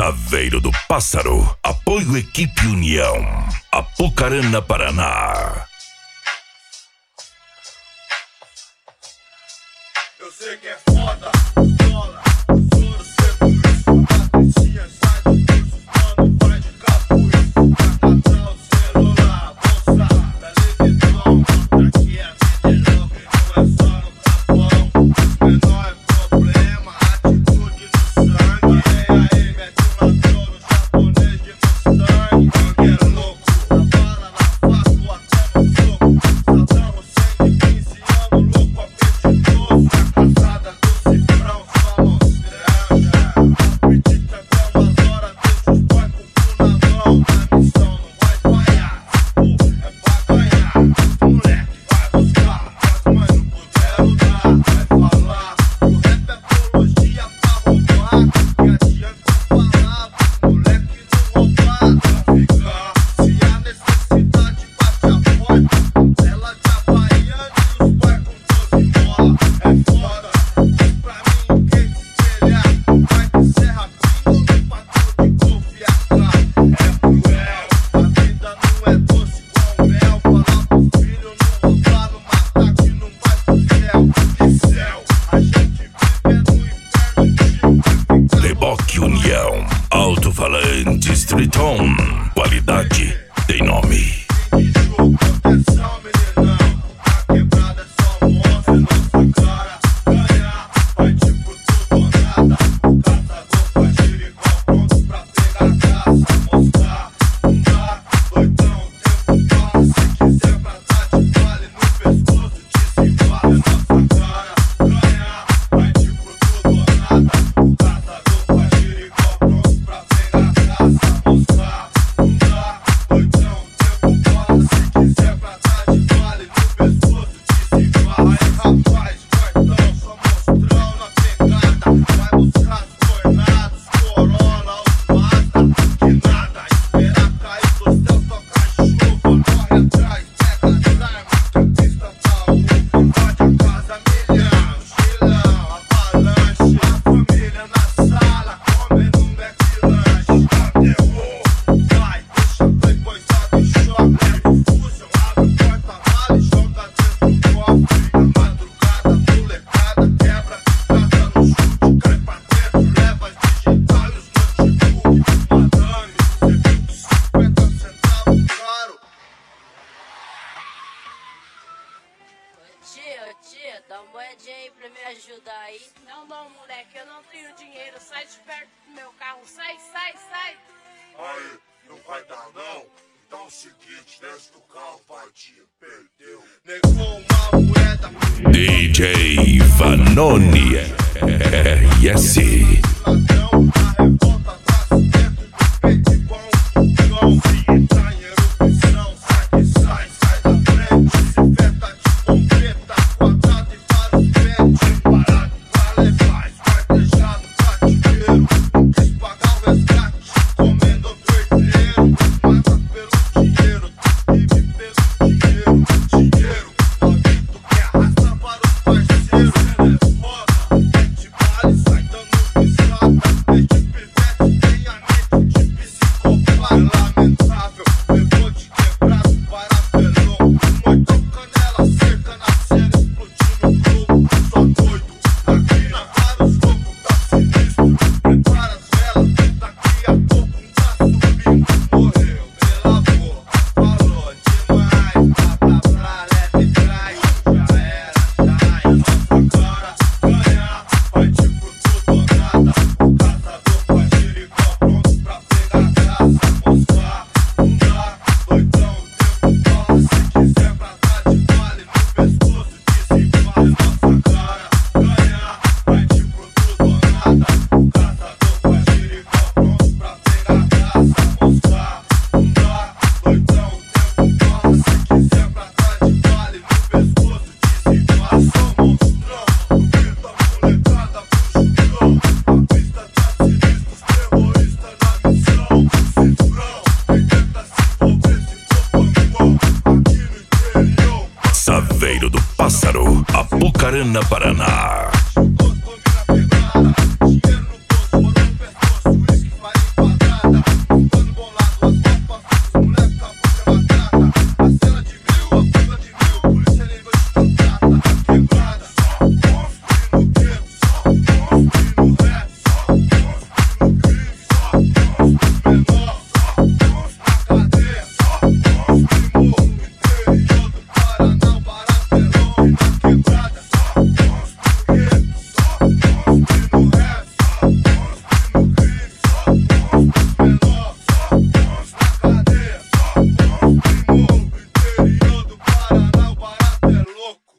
Saveiro do Pássaro. Apoio Equipe União. Apucarana, Paraná. Eu sei que é foda, dólar, ouro, seguro, patricinha, sai do curso, mano, vai de capuz, cartão, celular, bolsa, televisão, aqui é vida louca e não é só no tapão, menor é problema, atitude no sangue, aí, mete uma dor no japonês de Mustang, mangueiro louco, na bala, na faca, até no soco, Saddam Hussein de 15 anos, louco, apetitoso, casada do cifrão, só mostrando. Acredita que é umas horas, deixa os boy com o cu na mão. A missão não vai falhar, pô, é pra ganhar. Moleque, vai buscar, mas mãe não puderam dar. Vai falar que o rap é apologia pra roubar. Que adianta falar pros moleque não roubar. Traficar, se há necessidade, bate a porta. Ela de Havaiana e os boy com 12 mola. É foda. Pra mim, quem se espelhar vai de serra pinga no patrão de confiar. É cruel, a vida não é doce igual mel. Falar pro filho não roubar, não matar que não vai pro céu. Que céu, a gente vive no inferno de Leboque União. Alto-falante Streeton. Qualidade tem nome. jogo, atenção meninão. A quebrada é só mostra nossa cara. Ganhar, vai tipo tudo ou nada. O caçador faz tiro igual pronto pra pegar caça. Mostrar, não dá, doidão, o tempo passa. Se quiser pra dar de vale no pescoço, desenfala. É nossa cara. Ganhar, vai tipo tudo ou nada. O caçador faz tiro igual pronto pra pegar caça. Mostrar, não dá, doidão, o tempo passa. Se quiser pra dar de vale no pescoço, desenfala. Aí rapaz, fortão, só mostrão na pegada. Vai buscar as tornados, Corolla, os Mazda. Que nada, espera cair do céu, tocar chuva. Corre atrás, pega as armas, que a pista tá uva. Invade a casa, milhão, mochilão, avalanche. A família na sala, comendo um McLanche. Dá terror, vai, deixa playboyzada em choque. Leva o fusion, abre o porta-mala e joga dentro do cofre. Na madrugada, molecada, quebra de casa no chute. Cai pra dentro, leva as digital e os notebook. Madame, cê viu que 50 centavos caro. Tia, dá uma moedinha aí pra me ajudar aí. Não, moleque, eu não tenho dinheiro. Sai de perto do meu carro. Sai. Aí, não vai dar não? Então é o seguinte, desce do carro, patinho, perdeu. Negou uma moeda. DJ Vanoni RS. Ladrão, a revolta nasce dentro do peito igual um fogão. Se entrar em erupção, sai da frente. Se feta de bombeta, quadrado e vários pentes. Parado pra levar, esquartejado, cativeiro. Não quis pagar o resgate, comendo outro herdeiro. Mata pelo dinheiro, vive pelo dinheiro. Dinheiro, maldito que arrasta para os parceiros. É foda, mete bala e sai dando pisada. Desde pivete tem a mente de psicopata. Lamentável, levou de quebrado para pelão. Moitão, canela seca na cena, explodindo o globo. Só doido, aqui na vários loucos, tá sinistro. Prepara as velas, daqui a pouco tá subindo. Morreu, pela boca, falou demais. Blá, blá, blá, leve e traz. Já era, é nossa cara. Ganhar, vai tipo tudo ou nada. O caçador faz tiro igual pronto pra pegar caça. Mostrar, não dá, doidão, o tempo passa. Se quiser pra dar de vale no pescoço, desenfala. É nossa cara. Ganhar, vai tipo tudo ou nada. O caçador faz tiro igual pronto pra pegar caça. Mostrar, não dá, doidão, o tempo passa. Se quiser pra dar de vale no pescoço, desenfala. Só monstrão, o grito da molecada pro chutão. A pista tá sinistra, os terroristas na missão. Cinturão, quem tenta se envolver se for pangão. Aqui no interior. Saveiro do Pássaro. Apucarana, Paraná.